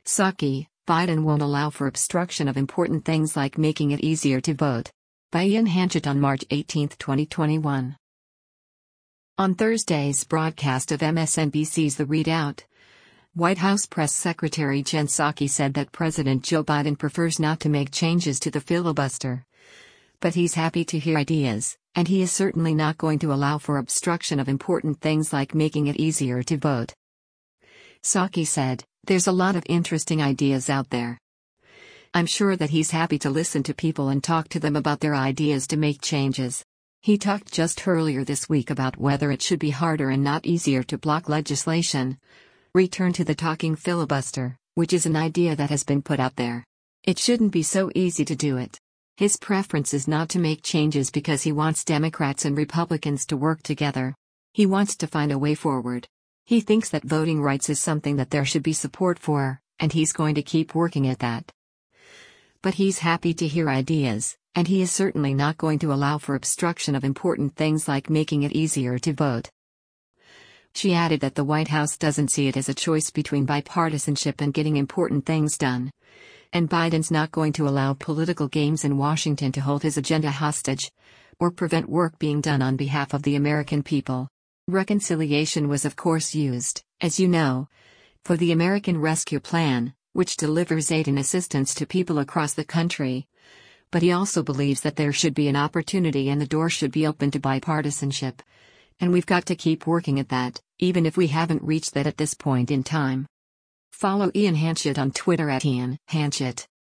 Psaki, Biden won't allow for obstruction of important things like making it easier to vote. By Ian Hanchett on March 18, 2021. On Thursday's broadcast of MSNBC's The Readout, White House Press Secretary Jen Psaki said that President Joe Biden prefers not to make changes to the filibuster. But he's happy to hear ideas, and he is certainly not going to allow for obstruction of important things like making it easier to vote. Psaki said, "There's a lot of interesting ideas out there. I'm sure that he's happy to listen to people and talk to them about their ideas to make changes." He talked just earlier this week about whether it should be harder and not easier to block legislation. Return to the talking filibuster, which is an idea that has been put out there. It shouldn't be so easy to do it. His preference is not to make changes because he wants Democrats and Republicans to work together. He wants to find a way forward. He thinks that voting rights is something that there should be support for, and he's going to keep working at that. But he's happy to hear ideas, and he is certainly not going to allow for obstruction of important things like making it easier to vote. She added that the White House doesn't see it as a choice between bipartisanship and getting important things done. And Biden's not going to allow political games in Washington to hold his agenda hostage, or prevent work being done on behalf of the American people. Reconciliation was of course used, as you know, for the American Rescue Plan, which delivers aid and assistance to people across the country. But he also believes that there should be an opportunity and the door should be open to bipartisanship. And we've got to keep working at that, even if we haven't reached that at this point in time. Follow Ian Hanchett on Twitter at Ian Hanchett.